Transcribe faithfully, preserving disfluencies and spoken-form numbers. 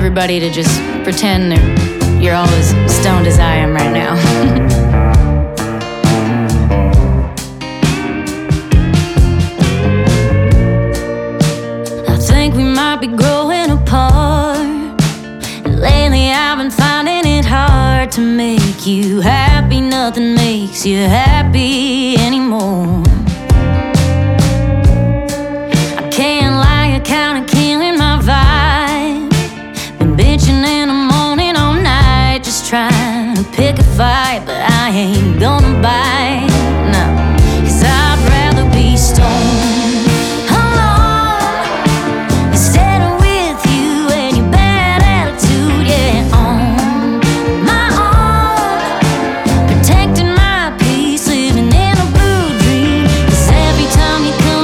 everybody to just pretend that you're all as stoned as I am right now. I think we might be growing apart. Lately I've been finding it hard to make you happy. Nothing makes you happy anymore.